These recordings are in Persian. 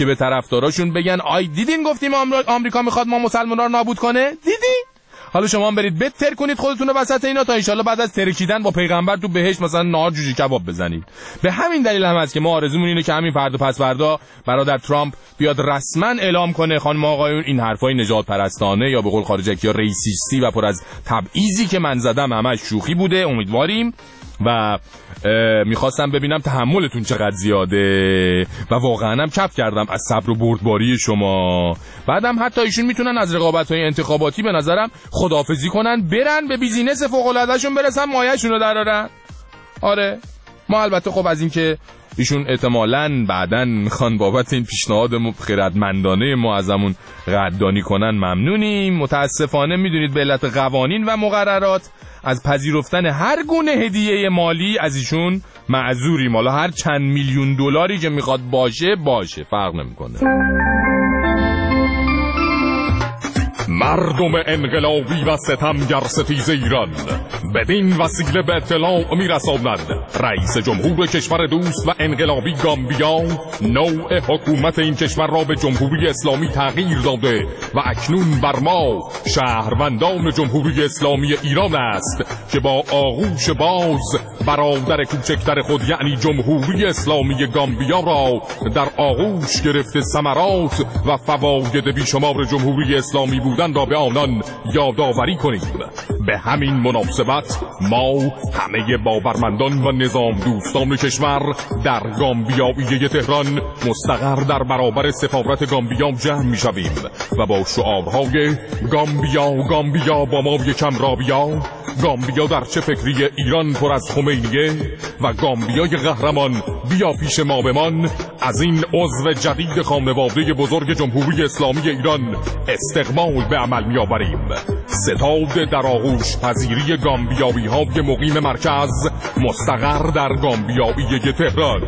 که به طرفداراشون بگن آی دیدین گفتیم آمریکا میخواد ما مسلمان‌ها رو نابود کنه؟ دیدین؟ حالا شما هم برید بتر کنید خودتون رو وسط اینا تا انشالله بعد از ترکیدن با پیغمبر تو بهشت مثلا نهار جوجه کباب بزنید. به همین دلیل هم هست که ما آرزومون اینه که همین فردا پس فردا برادر ترامپ بیاد رسما اعلام کنه خانم آقایون این حرفای نجات پرستانه یا به قول خارجکی ها ریسیستی و پر از تبعیضی که من زدم همش شوخی بوده. امیدواریم و میخواستم ببینم تحملتون چقدر زیاده و واقعا هم کف کردم از صبر و بردباری شما. بعدم حتی ایشون میتونن از رقابت‌های انتخاباتی به نظرم خداحافظی کنن، برن به بیزینس فوق‌العاده‌شون برسن، مایه‌شون رو درارن. آره ما البته خب از این که ایشون احتمالاً بعداً میخوان بابت این پیشنهاد خردمندانه ما ازمون قدردانی کنن ممنونیم. متاسفانه میدونید به علت قوانین و مقررات از پذیرفتن هر گونه هدیه مالی از ایشون معذوریم. حالا هر چند میلیون دلاری که میخواد باشه فرق نمیکنه. مردم انقلابی و ستمگر ستیز ایران بدین وسیله به اطلاع میرساند رئیس جمهور کشور دوست و انقلابی گامبیا نوع حکومت این کشور را به جمهوری اسلامی تغییر داده و اکنون بر ما شهروندان جمهوری اسلامی ایران است که با آغوش باز برادر کوچکتر خود یعنی جمهوری اسلامی گامبیا را در آغوش گرفته ثمرات و فواید بیشمار جمهوری اسلامی بودن را به آنان یادآوری کنیم. به همین مناسبت ما همه باورمندان و نظام دوستان کشور در گامبیایی تهران مستقر در برابر سفارت گامبیا جمع می شویم و با شعارهای گامبیا با ما یکم رابیا، گامبیا در چه فکری ایران پر از خمینیه و گامبیای قهرمان بیا پیش ما بمان از این عضو جدید خانواده بزرگ جمهوری اسلامی ایران استقبال به عمل می آوریم. ستاد در آغوش پذیری گامبیایی های مقیم مرکز مستقر در گامبیایی تهران.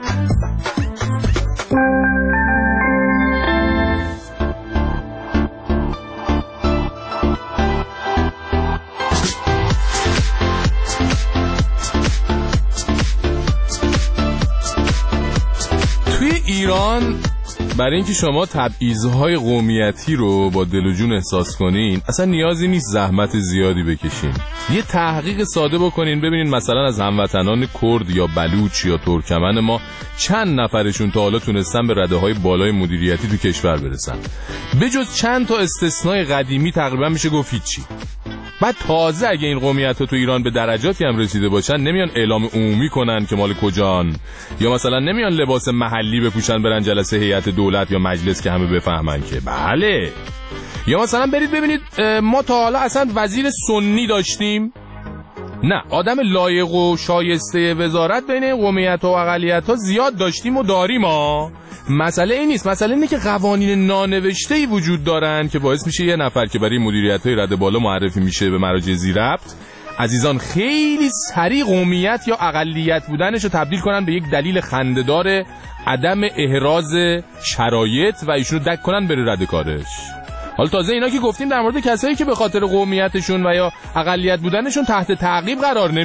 توی ایران برای اینکه شما تبعیض‌های قومیتی رو با دل و جون احساس کنین اصلا نیازی نیست زحمت زیادی بکشین. یه تحقیق ساده بکنین ببینین مثلا از هموطنان کرد یا بلوچ یا ترکمن ما چند نفرشون تا حالا تونستن به رده‌های بالای مدیریتی تو کشور برسن. بجز چند تا استثنای قدیمی تقریبا میشه گفت هیچی. بعد تازه اگه این قومیت‌ها تو ایران به درجاتی هم رسیده باشن نمیان اعلام عمومی کنن که مال کجان، یا مثلا نمیان لباس محلی بپوشن برن جلسه هیئت دولت یا مجلس که همه بفهمن که بله. یا مثلا برید ببینید ما تا حالا اصلا وزیر سنی داشتیم؟ نه. آدم لایق و شایسته وزارت بین قومیت‌ها و اقلیت‌ها زیاد داشتیم و داریم ها. مسئله این نیست، مسئله اینه که قوانین نانوشته‌ای وجود دارن که باعث میشه یه نفر که برای مدیریت‌های رده بالا معرفی میشه به مراجع ذی‌ربط عزیزان خیلی سریع قومیت یا اقلیت بودنش رو تبدیل کنن به یک دلیل خنده‌دار عدم احراز شرایط و ایشونو دک کنن بره رد کارش. حالا تازه اینا که گفتیم در مورد کسایی که به خاطر قومیتشون و یا اقلیت بودنشون تحت تعقیب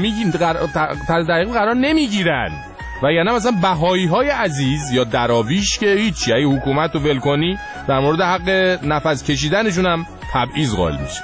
قرار نمیگیرن و یعنی مثلا بهایی‌های عزیز یا دراویش که هیچ یعنی حکومت رو ول کنی در مورد حق نفس کشیدنشون هم تبعیض قائل میشه.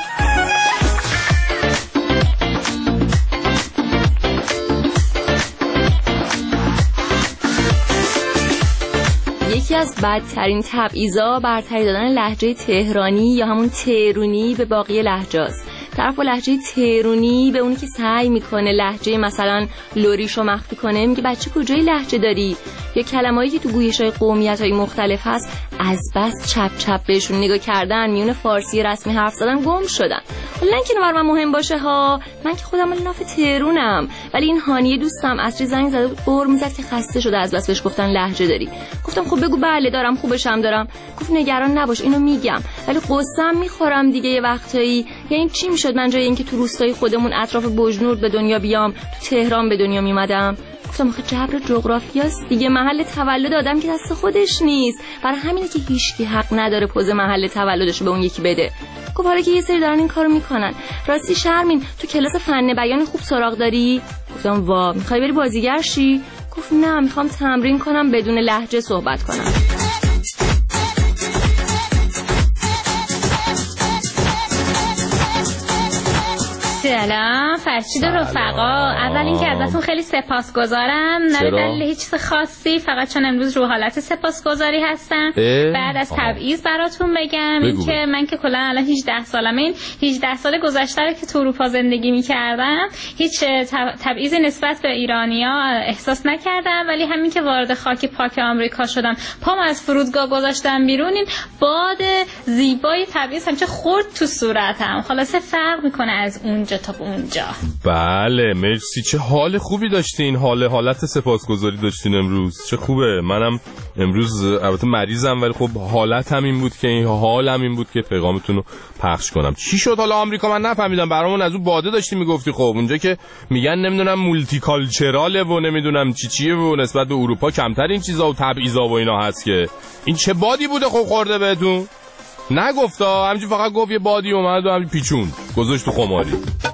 یکی از بدترین تبعیضا برتری دادن لهجه تهرانی یا همون تهرونی به باقی لهجه‌ست. طرف با لهجه تهرونی به اونی که سعی میکنه لهجه مثلا لوریشو مخفی کنه میگه بچه کجای لهجه داری، یا کلمه‌ای که تو گویش‌های قومیت‌های مختلف هست از بس چپ چپ بهشون نگاه کردن میون فارسی رسمی حرف زدن گم شدن. حالا اینکه برای من مهم باشه ها، من که خودم مال ناف تهرونم، ولی این هانیه دوستم عصری زنگ زده بود قر میزد که خسته شده از بس بهش گفتن لهجه داری. گفتم خب بگو بله دارم خوبشم دارم. گفت نگران نباش اینو میگم ولی قصه‌ام میخورم دیگه یه وقتایی. یعنی چی میشد من جای اینکه تو روستای خودمون اطراف بجنورد به دنیا بیام تو تهران به دنیا میومدم؟ گفتم آخه جبر جغرافیاست دیگه، محل تولد آدم که دست خودش نیست، برای همینه که هیچکی حق نداره پوز محل تولدش به اون یکی بده. خب حالا که یه سری دارن این کارو میکنن، راستی شرمین تو کلاس فن بیان خوب سراغ داری؟ گفتم وا میخوای بری بازیگر شی؟ گفت نه میخوام تمرین کنم بدون لهجه صحبت کنم. فرشید و رفقا، اول اینکه ازتون خیلی سپاسگزارم، نه به دلیل هیچ چیز خاصی، فقط چون امروز رو حالت سپاسگزاری هستم. بعد از تبعیض براتون بگم اینکه من که کلا الان 18 سالمه، این 18 سال گذشته رو که تو اروپا زندگی می‌کردم هیچ تبعیضی نسبت به ایرانی‌ها احساس نکردم، ولی همین که وارد خاک پاک آمریکا شدم، پام از فرودگاه گذاشتم بیرون، این باد زیبای تبعیض همچه خورد تو صورتم. خلاصه فرق میکنه از اونجا تا اونجا. بله مرسی، چه حال خوبی داشتین، حالت سپاسگزاری داشتین امروز، چه خوبه. منم امروز البته مریضم ولی خب حالتم این بود که حالم این بود که پیغامتون رو پخش کنم. چی شد حالا آمریکا؟ من نفهمیدم. برامون از اون باده داشتی میگفتی. خب اونجا که میگن نمیدونم مولتی کالچراله و نمیدونم چیه و نسبت به اروپا کمتر این چیزا و تبعیضا و اینا هست، که این چه بادی بوده خب خورده بهتون؟ نگفتا، همینجوری فقط گفت یه بادی اومد و همین پیچون گذاشت تو خماری.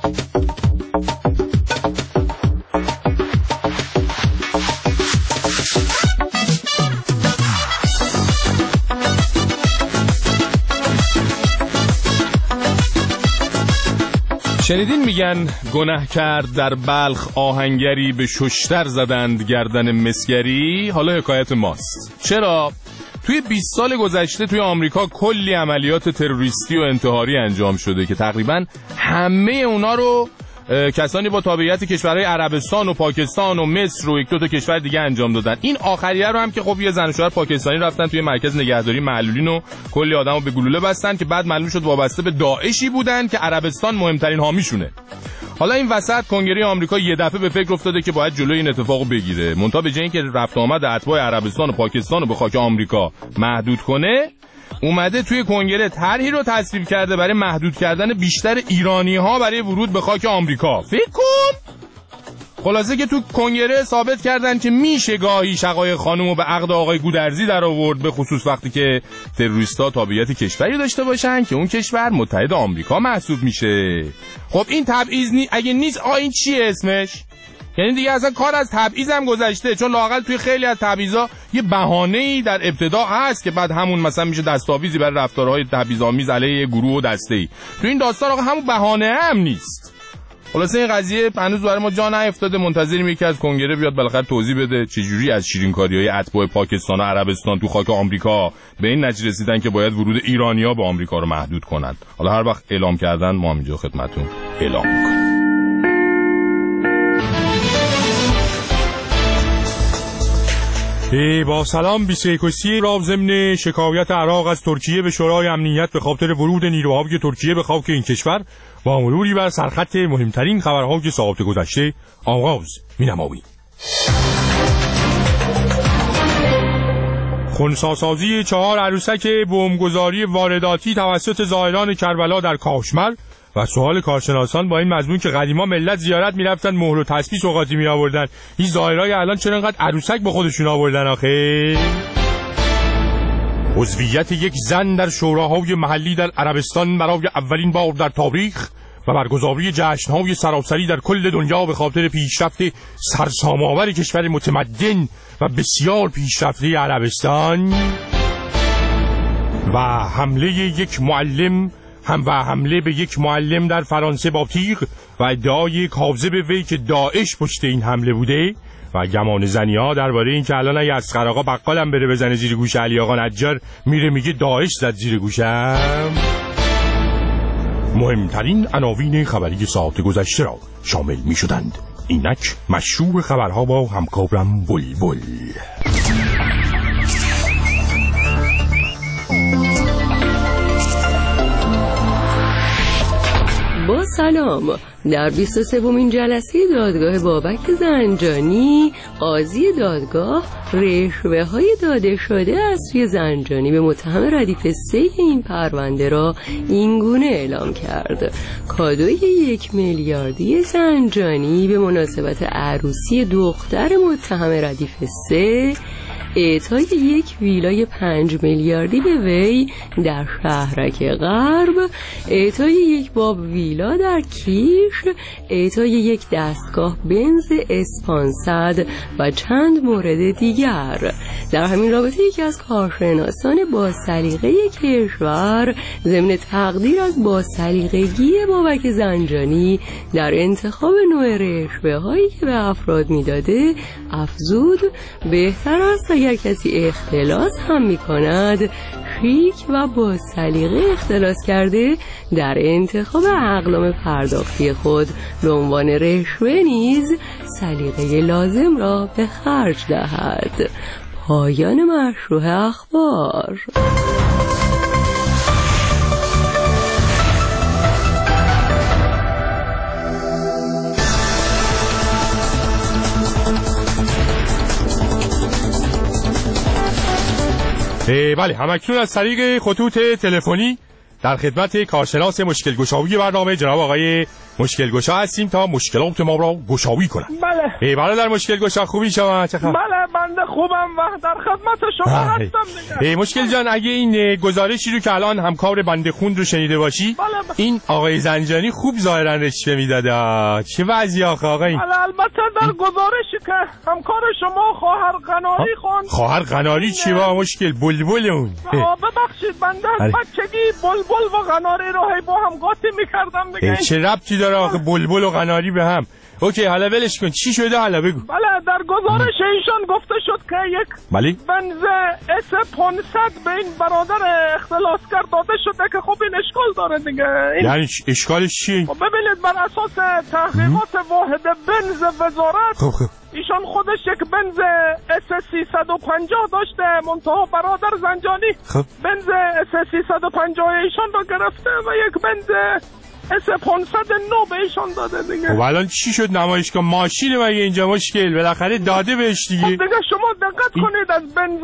شنیدین میگن گناه کرد در بلخ آهنگری، به ششتر زدند گردن مسگری. حالا حکایت ماست. چرا؟ توی 20 سال گذشته توی آمریکا کلی عملیات تروریستی و انتحاری انجام شده که تقریبا همه اونا رو کسانی با تابعیت کشورهای عربستان و پاکستان و مصر و یک دو تا کشور دیگه انجام دادن. این آخریه رو هم که خب یه زن و شوهر پاکستانی رفتن توی مرکز نگهداری معلولین و کلی آدمو به گلوله بستن که بعد معلوم شد وابسته به داعشی بودن که عربستان مهمترین حامیشونه. حالا این وسط کنگره آمریکا یه دفعه به فکر افتاده که باید جلوی این اتفاقو بگیره. منتها به جای اینکه رفت آمد اتباع عربستان و پاکستان رو به خاک آمریکا محدود کنه، اومده توی کنگره طرحی رو تصویب کرده برای محدود کردن بیشتر ایرانی‌ها برای ورود به خاک آمریکا. فکر کن. خلاصه که تو کنگره ثابت کردن که میشه گاهی شقایق خانومو به عقد آقای گودرزی در آورد، به خصوص وقتی که تروریستا تابعیت کشوری داشته باشن که اون کشور متحد آمریکا محسوب میشه. خب این تبعیض اگه نیست این چیه اسمش؟ یعنی دیگه اصلا کار از تبعیض هم گذشته، چون لااقل توی خیلی از تبعیضا یه بهانه‌ای در ابتدا هست که بعد همون مثلا میشه دستاویزی برای رفتارهای تبعیض‌آمیز علیه گروه و دسته‌ای. تو این داستان آقا همون بهانه هم نیست. خلاصه این قضیه هنوز برای ما جا نیفتاده، منتظریم یکی از کنگره بیاد بالاخره توضیح بده چجوری از شیرینکاری‌های اتباع پاکستان و عربستان تو خاک آمریکا به این نتیجه رسیدن که باید ورود ایرانی‌ها به آمریکا رو محدود کنن. حالا هر وقت اعلام کردن ما اینجا خدمتتون اعلام می‌کنیم. با سلام 21 را ضمن شکایت عراق از ترکیه به شورای امنیت به خاطر ورود نیروهای ترکیه به خاک این کشور با مروری بر سرخط مهمترین خبرهای ساعات گذشته آغاز می‌نماییم. خنثی‌سازی 4 عروسک بمبگذاری وارداتی توسط زائران کربلا در کاشمر و سوال کارشناسان با این مضمون که قدیما ملت زیارت میرفتن مهر و تسبیح سوغاتی می آوردن، این زائرای الان چرا انقدر عروسک به خودشون آوردن آخه؟ عضویت یک زن در شوراهای محلی در عربستان برای اولین بار در تاریخ و برگزاری جشن‌های سراسری در کل دنیا به خاطر پیشرفت سرسام‌آور کشور متمدن و بسیار پیشرفته عربستان و حمله به یک معلم در فرانسه با تیغ و ادعای کاذب وی که داعش پشت این حمله بوده و گمان زنی‌ها درباره این که الان اگه اصغر آقا بقالم بره بزنه زیر گوش علی آقا نجار میره میگه داعش زد زیر گوشم. مهمترین عناوین خبری ساعت گذشته را شامل می شدند. اینک مشروع خبرها با همکارم بلبل. با سلام. در 23مین جلسه دادگاه بابک زنجانی، قاضی دادگاه رشوه‌های داده شده از سوی زنجانی به متهم ردیف 3 این پرونده را اینگونه اعلام کرد: کادوی 1 میلیاردی زنجانی به مناسبت عروسی دختر متهم ردیف 3 اعطای یک ویلای 5 میلیاردی به وی در شهرک غرب، اعطای یک باب ویلا در کیش، اعطای یک دستگاه بنز اسپانسد و چند مورد دیگر. در همین رابطه یکی از کارشناسان با سلیقه کشور ضمن تقدیر از با سلیقگی بابک زنجانی در انتخاب نوع رشوه‌هایی که به افراد میداده افزود بهتر است اگر کسی اختلاس هم میکند شیک و با سلیقه اختلاس کرده در انتخاب اقلام پرداختی خود به عنوان رشوه نیز سلیقه لازم را به خرج دهد. پایان مشروع اخبار. بله، همکنون از طریق خطوط تلفنی در خدمت کارشناس مشکل گشایی برنامه جناب آقای مشکل گشا هستیم تا مشکلات ما را گشایی کنند. بله. برادر مشکل گشا خوبی شما؟ چه خبر؟ بله بنده خوبم و در خدمت شما هستم دیگه. مشکل جان، اگه این گزارشی رو که الان همکار بنده خون رو شنیده باشی، بله. این آقای زنجانی خوب ظاهرا رشوه میداده. چه وضعی آخه آقا این؟ بله، البته در گزارشی که همکار شما خواهر قناری خوند. خواهر قناری چی با مشکل؟ بلبل اون. ببخشید بنده از بچگی بلبل و قناری رو با هم قاطی می‌کردم دیگه. چه ربطی داره آخه بلبل و قناری به هم؟ اوکی، حالا ولش کن. چی شده حالا بگو. بله، در گزارش ایشان گفته شد که یک بنز S500 به این برادر اختلاسگر داده شده که خب این اشکال داره دیگه. یعنی اشکالش چیه؟ خب ببینید، بر اساس تحقیقات واحد بنز وزارت ایشان خودش یک بنز S350 داشته، منتها برادر زنجانی بنز S350 ایشان رو گرفته و یک بنز S509 به ایشان داده دیگه. خب الان چی شد؟ نمایشگاه ماشین مگه اینجا مشکل؟ بالاخره داده بهش دیگه. خب دیگه شما دقت کنید، از بنز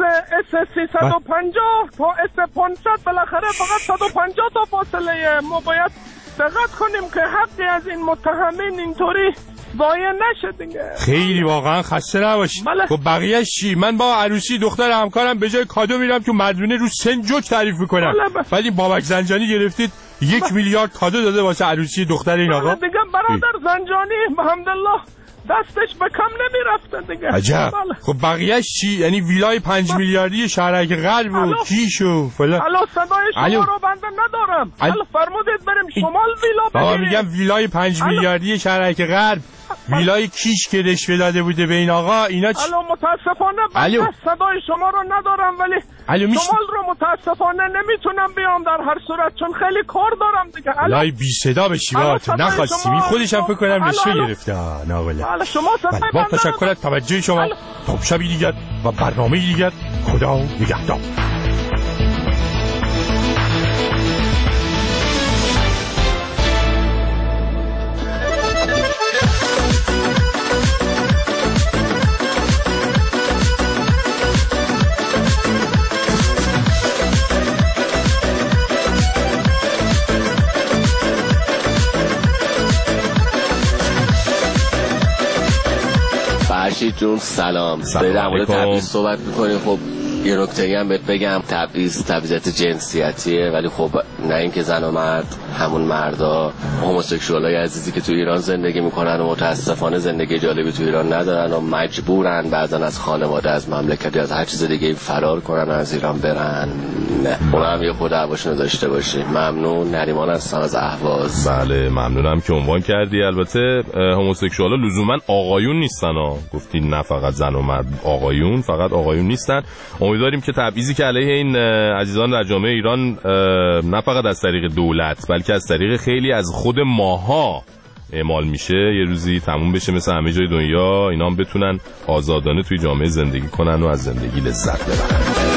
S350 تا S500 بالاخره فقط 150 تا فاصله. ما باید دقت کنیم که حقی از این متهمین اینطوری ضایع نشه دیگه. خیلی واقعا خسته نباشی. خب بقیه‌اش چی؟ من با عروسی دختر همکارم به جای کادو میرم تو مردونه رو سن جوک تعریف میکنم. ولی بابک زنجانی گرفتید 1 میلیارد کادو داده واسه عروسی دختر این آقا. دیگه برادر زنجانی الحمدلله دستش به کم نمیرفته دیگه. عجب. خب بقیه‌اش چی؟ یعنی ویلای 5 میلیاردی شهرک غرب و کیش و فلان. الو صدای شما رو بنده ندارم. الو فرمودید بریم شمال ویلا بگیریم. میگم ویلای 5 میلیاردی شهرک غرب، ویلای کیش که رشوه داده بوده به این آقا، اینا چی؟ الو متاسفانه بنده صدای شما رو ندارم، ولی شمال رو متاسفانه نمیتونم بیام در هر صورت چون خیلی کار دارم دیگه. لای بی صدا بشی باهات نخواستی. خودش هم فکر کنم رشوه گرفته. نه ولی شما صدای با تشکر از توجه شما. تا شبی دیگر و برنامه دیگر، خدا نگهدار. فرشید جون سلام. در مورد تبعیض صحبت میکنی. خب یه نکته‌ای هم بهت بگم، تبعیض جنسیتیه، ولی خب نه اینکه زن و مرد همون مردا هموسکسوالای عزیزی که تو ایران زندگی میکنن و متاسفانه زندگی جالبی تو ایران ندارن و مجبورن بعضن از خانواده، از مملکتی، از هر چیز دیگه فرار کنن و از ایران برن. نه اونم یه خود دعواشونو داشته باشی. ممنون. نریمان هستم از اهواز. بله ممنونم که عنوان کردی. البته هموسکسوالا لزوما آقایون نیستن گفتی، نه فقط زن و مرد، آقایون فقط آقایون نیستن. امیدواریم که تبعیضی که علیه این عزیزان در جامعه ایران نه فقط از طریق دولت بلکه از طریق خیلی از خود ماها اعمال میشه یه روزی تموم بشه، مثل همه جای دنیا اینا هم بتونن آزادانه توی جامعه زندگی کنن و از زندگی لذت ببرن.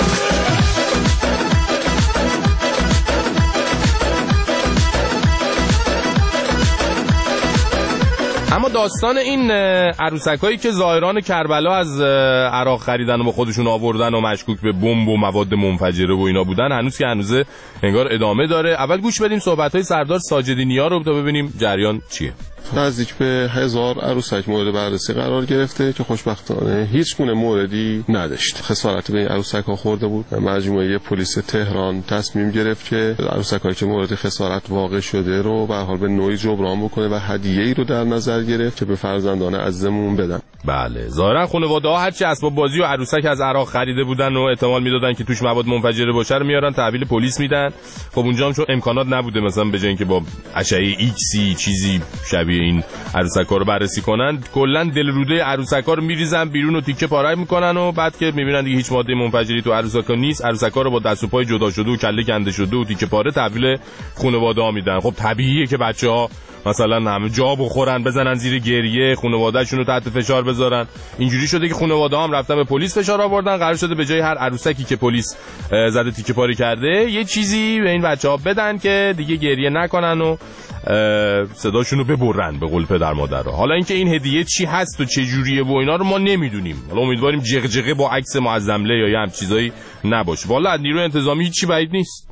اما داستان این عروسکایی که ظاهران کربلا از عراق خریدن و با خودشون آوردن و مشکوک به بمب و مواد منفجره و اینا بودن هنوز که انگار ادامه داره. اول گوش بدیم صحبت‌های سردار ساجدی نیا رو تا ببینیم جریان چیه. نزدیک به 1000 عروسک مورد بررسی قرار گرفته که خوشبختانه هیچ گونه موردی نداشت. خسارت به این عروسک‌ها خورده بود. مجموعه پلیس تهران تصمیم گرفت که عروسک‌هایی که مورد خسارت واقع شده رو به هر حال به نوعی جبران بکنه و هدیه‌ای رو در نظر گرفت که به فرزندان عزیزمون بدن. بله، ظاهرا خانواده‌ها هرچی اسباب بازی و عروسک از عراق خریده بودن و احتمال میدادن که توش مواد منفجره باشه رو میارن تحویل پلیس میدن. خب اونجا هم چون امکانات نبوده مثلا به جای اینکه با اشعه ایکسی چیزی شبیه این عروسک‌ها رو بررسی کنن، کلا دلروده عروسک‌ها رو میریزن بیرون و تیکه پاره میکنن و بعد که میبینن دیگه هیچ ماده منفجری تو عروسک‌ها نیست، عروسک‌ها رو با دست و پای جدا شده و کله کنده شده و تیکه پاره تحویل خانواده‌ها میدن. خب طبیعیه که بچه‌ها مثلا همه جا بخورن، بزنن زیر گریه، خانواده‌شون رو تحت فشار بذارن. اینجوری شده که خانواده‌ها هم رفتن به پلیس فشار آوردن. قرار شده به جای هر عروسکی که پلیس زده تیکه پاره کرده یه چیزی به این بچه‌ها بدن که دیگه گریه نکنن و صداشون رو ببرن به قول پدر مادرها. حالا اینکه این هدیه چی هست و چه جوریه و اینا رو ما نمیدونیم. حالا امیدواریم جغجغه با عکس معظمله یا یه هم چیزایی نباشه. والا از نیروی انتظامی هیچی بعید نیست.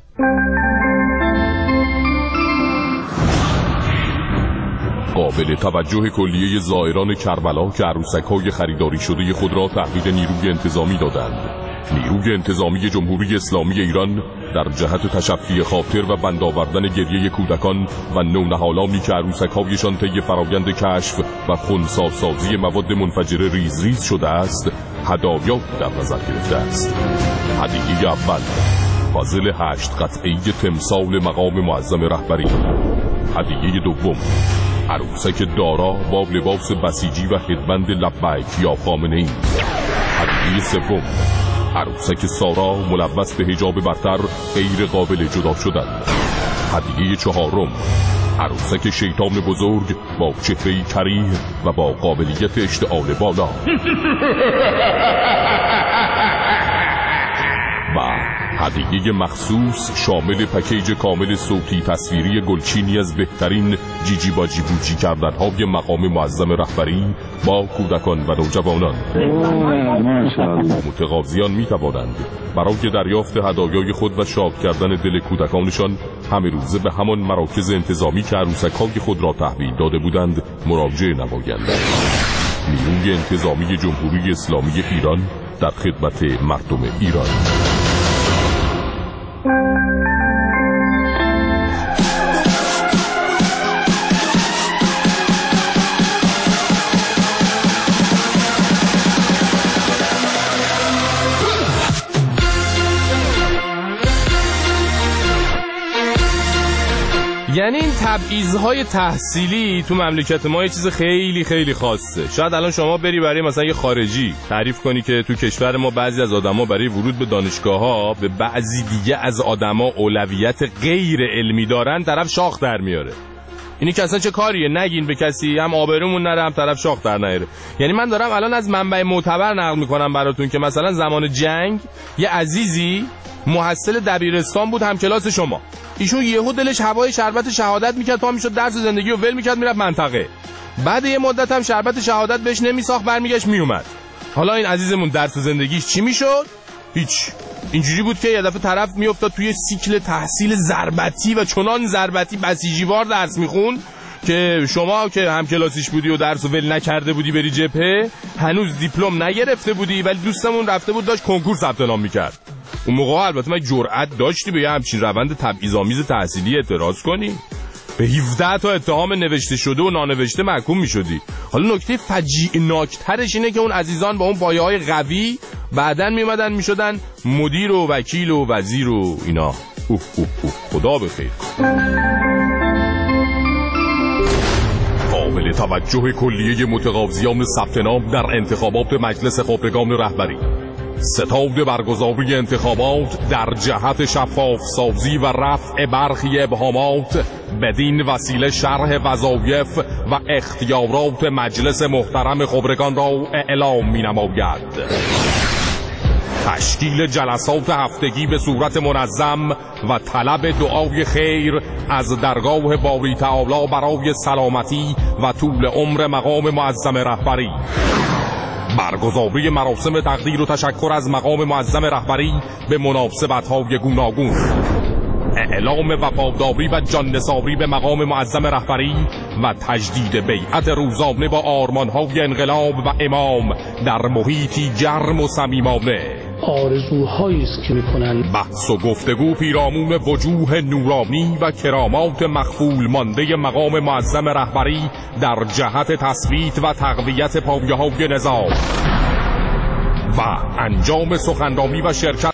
قابل توجه کلیه زائران کربلا که عروسک‌های خریداری شده خود را تحویل نیروی انتظامی دادند. نیروی انتظامی جمهوری اسلامی ایران در جهت تشفی خاطر و بند آوردن گریه کودکان و نونهالانی که عروسک‌هایشان طی فرآیند کشف و خنثی‌سازی مواد منفجره ریز ریز شده است، هدایا در نظر گرفته است. هدیه اول، پازل 8 قطعه‌ای تمثال مقام معظم رهبری. هدیه دوم، عروسک دارا با لباس بسیجی و هدبند لبیک یا خامنه‌ای. هدیه سوم، عروسک سارا ملبس به حجاب برتر غیر قابل جدا شدن. هدیه چهارم، عروسک شیطان بزرگ با چهره کریه و با قابلیت اشتعال بالا. و هدیه مخصوص شامل پکیج کامل صوتی تصویری گلچینی از بهترین جیجی باجی بوجی کردن‌های مقام معظم رهبری با کودکان و نوجوانان. متقاضیان می‌توانند برای دریافت هدایای خود و شاد کردن دل کودکانشان همه روزه به همان مراکز انتظامی که عروسک‌های خود را تحویل داده بودند مراجعه نمایند. نیروی انتظامی جمهوری اسلامی ایران در خدمت مردم ایران. یعنی این تبعیض‌های تحصیلی تو مملکت ما یه چیز خیلی خیلی خاصه. شاید الان شما بری برای مثلا یه خارجی تعریف کنی که تو کشور ما بعضی از آدما برای ورود به دانشگاه‌ها به بعضی دیگه از آدما اولویت غیر علمی دارن، طرف شاخ در میاره. اینی که اصلا چه کاریه؟ نگین به کسی، هم آبرومون نره هم طرف شاخ در نیاره. یعنی من دارم الان از منبع معتبر نقل میکنم براتون که مثلا زمان جنگ یه عزیزی محصل دبیرستان بود، هم کلاس شما. ایشون یهو دلش هوای شربت شهادت میکرد، پا میشد درس زندگی رو ول میکرد میرفت منطقه. بعد یه مدت هم شربت شهادت بهش نمیساخت، برمیگشت میومد. حالا این عزیزمون درس زندگیش چی میشد؟ هیچ. اینجوری بود که یه دفعه طرف میافتاد توی سیکل تحصیل ضربتی و چنان ضربتی بسیجیوار درس میخون که شما که هم کلاسیش بودی و درس ول نکرده بودی بری جبهه، هنوز دیپلم نگرفته بودی، ولی دوستمون رفته بود داشت کنکور ثبت نام میکرد. اون موقع البته من جرأت داشتی به یه همچین روند تبعیض‌آمیز تحصیلی اعتراض کنی؟ به 17 تا اتهام نوشته شده و نانوشته محکوم میشدی. حالا نکته فجیع‌ناک‌ترش اینه که اون عزیزان با اون پایه‌های قوی بعدن میومدن میشدن مدیر و وکیل و وزیر و اینا. خدا بخیر. قابل توجه کلیه متقاضیان ثبت نام در انتخابات مجلس خبرگان رهبری. ستاد برگزاری انتخابات در جهت شفاف سازی و رفع برخی ابهامات بدین وسیله شرح وظایف و اختیارات مجلس محترم خبرگان را اعلام می نماید. تشکیل جلسات هفتگی به صورت منظم و طلب دعای خیر از درگاه باری تعالی برای سلامتی و طول عمر مقام معظم رهبری. برگزاری مراسم تقدیر و تشکر از مقام معظم رهبری به مناسبت‌های گوناگون. اعلام وفاداری و جان‌نثاری به مقام معظم رهبری و تجدید بیعت روزانه با آرمان‌های انقلاب و امام در محیطی گرم و صمیمانه. آرزوهایی است که می‌کنند. بحث و گفتگو پیرامون وجوه نورانی و کرامات مخفول مانده مقام معظم رهبری در جهت تثبیت و تقویت پایه‌های نظام و انجام سخنرانی و شرکت